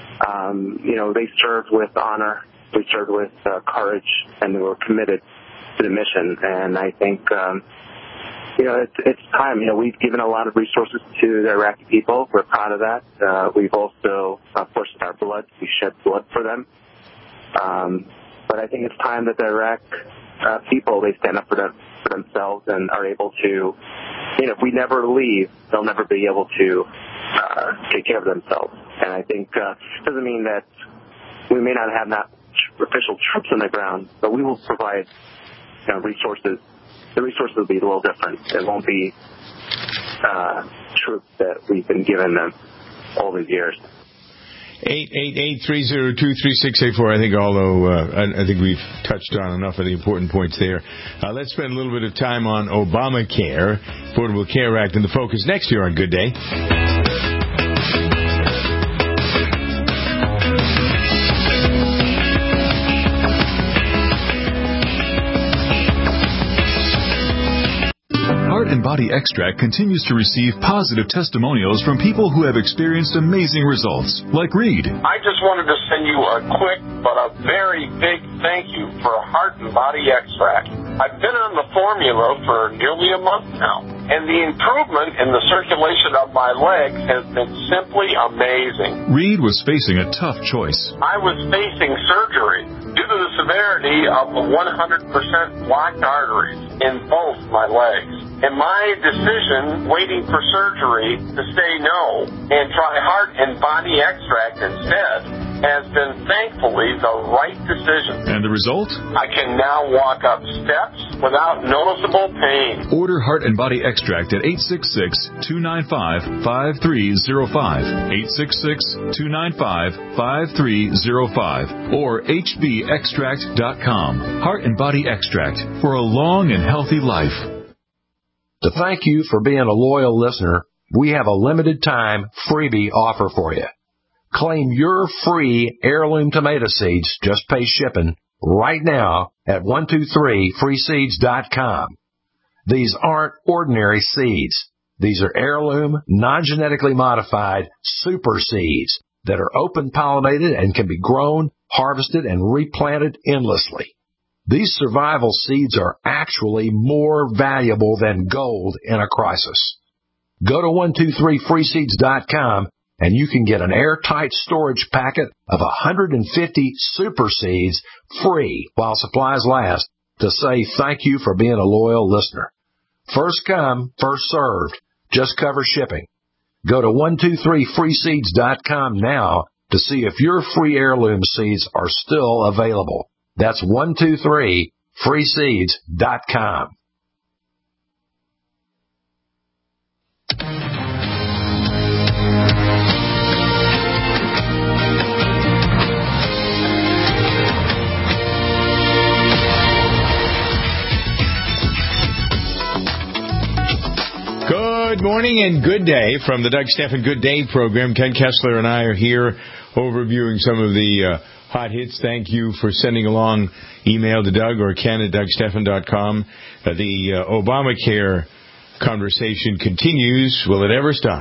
X: Um, you know, they served with honor, they served with uh, courage, and they were committed to the mission. And I think, um, you know, it's, it's time. You know, we've given a lot of resources to the Iraqi people. We're proud of that. Uh, we've also, of course, with our blood, we shed blood for them. Um, but I think it's time that the Iraq uh, people, they stand up for, them, for themselves and are able to, you know, if we never leave, they'll never be able to uh, take care of themselves. And I think uh, it doesn't mean that we may not have not official troops on the ground, but we will provide, you know, resources. The resources will be a little different. It won't be uh, troops that we've been giving them all these years.
A: eight eight eight, three oh two, three six eight four. I think, although uh, I, I think we've touched on enough of the important points there. Uh, let's spend a little bit of time on Obamacare, Affordable Care Act, and the focus next year on Good Day.
M: Heart and Body Extract continues to receive positive testimonials from people who have experienced amazing results, like Reed.
N: I just wanted to send you a quick but a very big thank you for Heart and Body Extract. I've been on the formula for nearly a month now, and the improvement in the circulation of my legs has been simply amazing.
M: Reed was facing a tough choice.
N: I was facing surgery due to the severity of the one hundred percent blocked arteries in both my legs. And my decision, waiting for surgery, to say no and try Heart and Body Extract instead, has been thankfully the right decision.
M: And the result?
N: I can now walk up steps without noticeable pain.
M: Order Heart and Body Extract at eight six six, two nine five, five three zero five, eight six six, two nine five, five three zero five, or h b extract dot com. Heart and Body Extract for a long and healthy life.
O: To thank you for being a loyal listener, we have a limited time freebie offer for you. Claim your free heirloom tomato seeds, just pay shipping, right now at one two three free seeds dot com. These aren't ordinary seeds. These are heirloom, non-genetically modified super seeds that are open-pollinated and can be grown, harvested, and replanted endlessly. These survival seeds are actually more valuable than gold in a crisis. Go to one two three free seeds dot com and you can get an airtight storage packet of one hundred fifty super seeds free while supplies last to say thank you for being a loyal listener. First come, first served. Just cover shipping. Go to one two three free seeds dot com now to see if your free heirloom seeds are still available. That's one two three free seeds dot com.
A: Good morning and good day from the Doug Stephan Good Day program. Ken Kessler and I are here overviewing some of the uh, hot hits. Thank you for sending along email to Doug or Ken at doug stephan dot com. Uh, the uh, Obamacare conversation continues. Will it ever stop?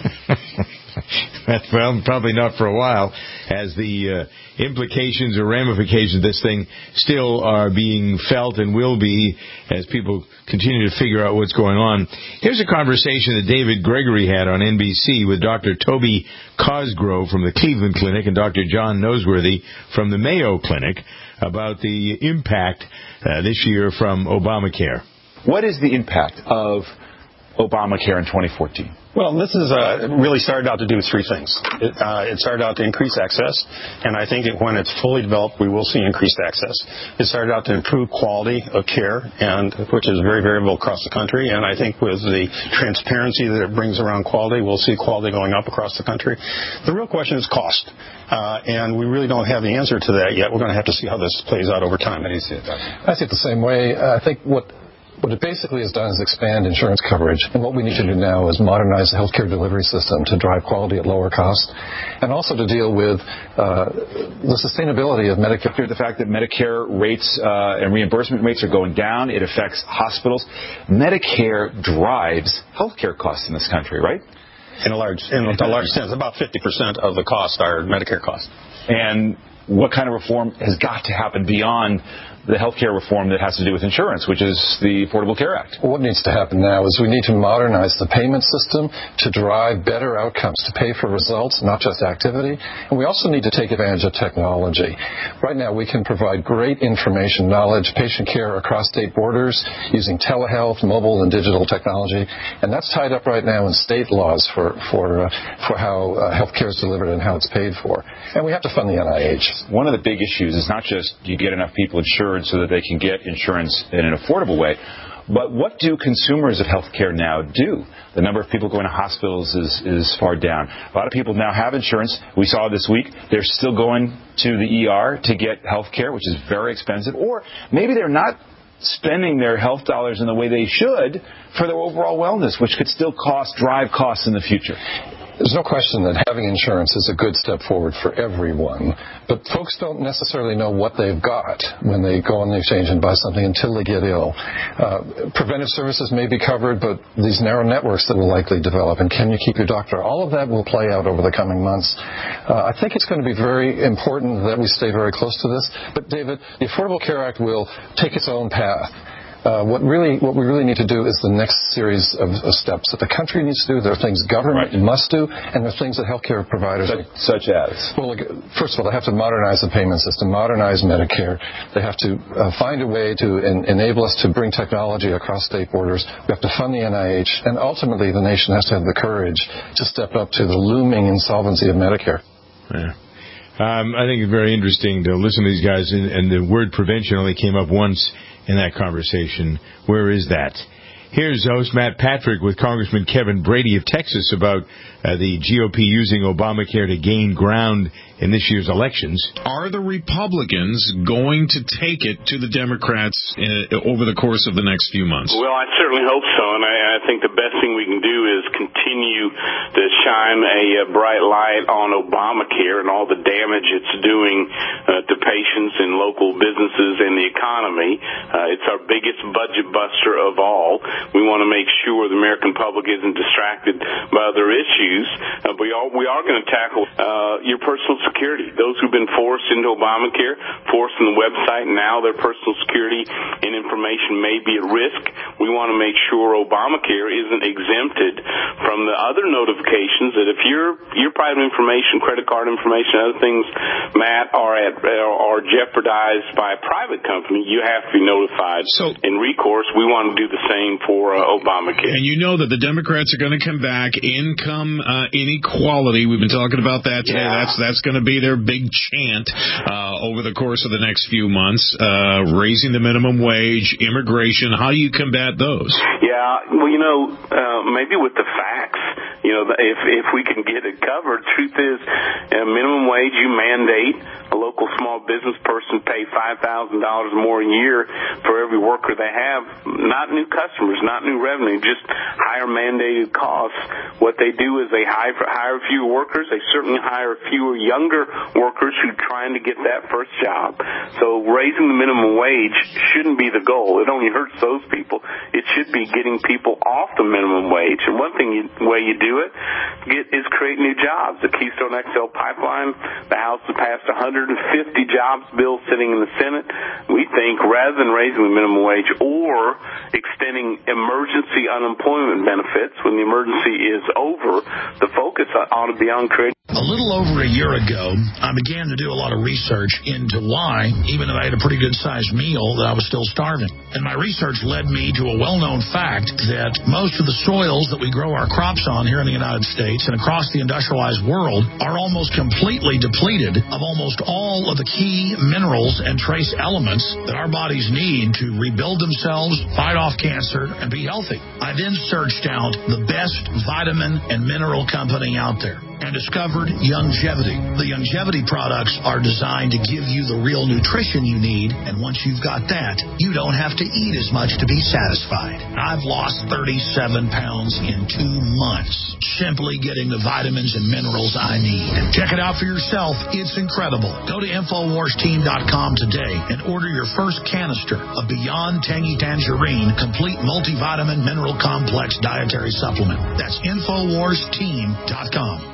A: Well, probably not for a while, as the uh, implications or ramifications of this thing still are being felt and will be as people continue to figure out what's going on. Here's a conversation that David Gregory had on N B C with Doctor Toby Cosgrove from the Cleveland Clinic and Doctor John Noseworthy from the Mayo Clinic about the impact uh, this year from Obamacare.
P: What is the impact of Obamacare in twenty fourteen?
S: Well, this is uh, really started out to do three things. It, uh, it started out to increase access, and I think it, when it's fully developed, we will see increased access. It started out to improve quality of care, and which is very variable across the country. And I think with the transparency that it brings around quality, we'll see quality going up across the country. The real question is cost, uh, and we really don't have the answer to that yet. We're going to have to see how this plays out over time. How do you see it, Doug?
Z: I see it the same way. Uh, I think what What it basically has done is expand insurance coverage. And what we need to do now is modernize the healthcare delivery system to drive quality at lower cost and also to deal with uh, the sustainability of Medicare.
P: The fact that Medicare rates uh, and reimbursement rates are going down, it affects hospitals. Medicare drives healthcare costs in this country, right?
S: In a large, in a large sense, about fifty percent of the costs are Medicare costs.
P: And what kind of reform has got to happen beyond the health care reform that has to do with insurance, which is the Affordable Care Act?
Z: What needs to happen now is we need to modernize the payment system to drive better outcomes, to pay for results, not just activity. And we also need to take advantage of technology. Right now we can provide great information, knowledge, patient care across state borders using telehealth, mobile and digital technology. And that's tied up right now in state laws for, for, uh, for how uh, health care is delivered and how it's paid for. And we have to fund the N I H.
P: One of the big issues is not just you get enough people insured so that they can get insurance in an affordable way, but what do consumers of healthcare now do? The number of people going to hospitals is, is far down. A lot of people now have insurance. We saw this week they're still going to the E R to get healthcare, which is very expensive, or maybe they're not spending their health dollars in the way they should for their overall wellness, which could still cost drive costs in the future.
Z: There's no question that having insurance is a good step forward for everyone, but folks don't necessarily know what they've got when they go on the exchange and buy something until they get ill. Uh, preventive services may be covered, but these narrow networks that will likely develop, and can you keep your doctor, all of that will play out over the coming months. Uh, I think it's going to be very important that we stay very close to this, but David, the Affordable Care Act will take its own path. Uh, what really, what we really need to do is the next series of, of steps that the country needs to do. There are things government right. must do, and there are things that healthcare providers,
P: such, such as.
Z: Well, like, first of all, they have to modernize the payment system, modernize Medicare. They have to uh, find a way to en- enable us to bring technology across state borders. We have to fund the N I H, and ultimately, the nation has to have the courage to step up to the looming insolvency of Medicare.
A: Yeah. Um, I think it's very interesting to listen to these guys, and, and the word prevention only came up once in that conversation. Where is that? Here's host Matt Patrick with Congressman Kevin Brady of Texas about uh, the G O P using Obamacare to gain ground in this year's elections.
B: Are the Republicans going to take it to the Democrats uh, over the course of the next few months?
N: Well, I certainly hope so, and I, I think the best thing we can do is continue to shine a, a bright light on Obamacare and all the damage it's doing uh, to patients and local businesses and the economy. Uh, it's our biggest budget buster of all. We want to make sure the American public isn't distracted by other issues. Uh, we are, we are going to tackle uh, your personal security. Those who've been forced into Obamacare, forced in the website, now their personal security and information may be at risk. We want to make sure Obamacare isn't exempted from the other notifications that if your your private information, credit card information, other things, Matt, are at are jeopardized by a private company, you have to be notified.
B: So,
N: in recourse, we want to do the same for For, uh, Obamacare.
B: And you know that the Democrats are going to come back. Income uh, inequality. We've been talking about that today. Yeah. That's that's going to be their big chant uh, over the course of the next few months. Uh, raising the minimum wage, immigration. How do you combat those?
N: Yeah, well, you know, uh, maybe with the facts. You know, if if we can get it covered, truth is, uh, minimum wage, you mandate a local small business person pay five thousand dollars more a year for every worker they have. Not new customers, not new revenue, just higher mandated costs. What they do is they hire, hire fewer workers. They certainly hire fewer younger workers who are trying to get that first job. So raising the minimum wage shouldn't be the goal. It only hurts those people. It should be getting people off the minimum wage. And one thing you, way you do it get, is create new jobs. The Keystone X L pipeline, the House has passed one hundred fifty jobs bill sitting in the Senate. We think rather than raising the minimum wage or extending emergency unemployment benefits when the emergency is over, the focus ought to be on creating.
C: A little over a year ago, I began to do a lot of research into why, even though I had a pretty good-sized meal, that I was still starving. And my research led me to a well-known fact that most of the soils that we grow our crops on here in the United States and across the industrialized world are almost completely depleted of almost all of the key minerals and trace elements that our bodies need to rebuild themselves, fight off cancer, and be healthy. I then searched out the best vitamin and mineral company out there and discovered Youngevity. The Youngevity products are designed to give you the real nutrition you need, and once you've got that, you don't have to eat as much to be satisfied. I've lost thirty-seven pounds in two months, simply getting the vitamins and minerals I need. Check it out for yourself. It's incredible. Go to Infowars Team dot com today and order your first canister of Beyond Tangy Tangerine Complete Multivitamin Mineral Complex Dietary Supplement. That's Infowars Team dot com.